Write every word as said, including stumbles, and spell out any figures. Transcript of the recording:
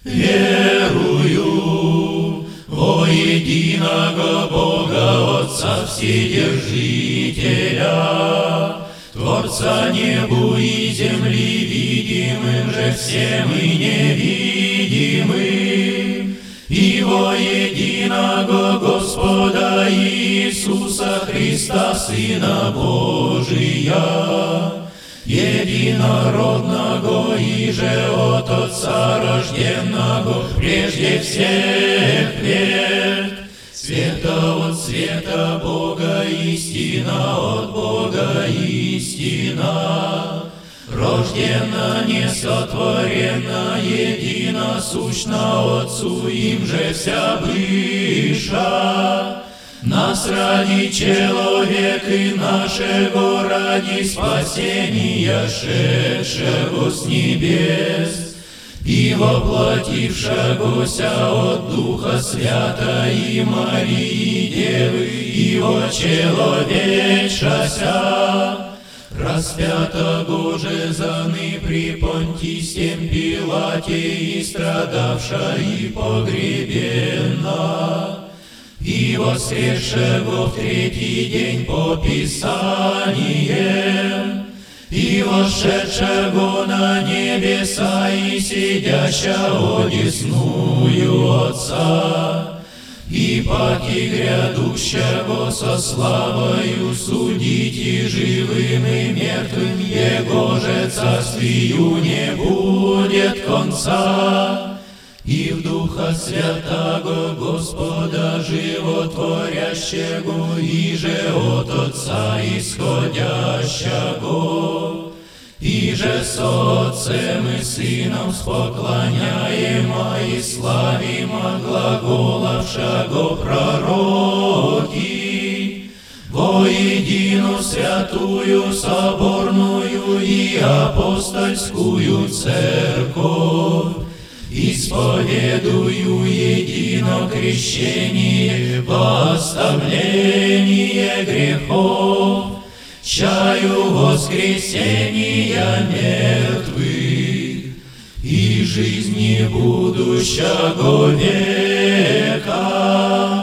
Верую во единого Бога Отца Вседержителя, Творца небу и земли, видимым же всем и невидимым, и во единого Господа Иисуса Христа, Сына Божия, единородного и же от Отца рожденного прежде всех лет, света от света Бога, истина от Бога, истина, рождена, несотворена, единосущна Отцу, им же вся быша. Нас ради человека и нашего ради спасения, шедшего с небес, и воплотившегося от Духа Свята и Марии Девы, и очеловечася, распятого же за ны при Понтисем Пилате, и страдавша, и погребена, и воскресшего в третий день по Писаниям, и вошедшего на небеса, и сидящего одесную Отца, и паки грядущего со славою судить и живым и мертвым, Его же царствию не будет конца. И в Духа Святаго Господа животворящего, и же от Отца исходящего, и же с Отцем и Сыном споклоняемо и славимо глаголавшего пророки, во едину святую соборную и апостольскую церковь, исповедую едино крещение во оставление грехов, чаю воскресения мертвых и жизни будущего века.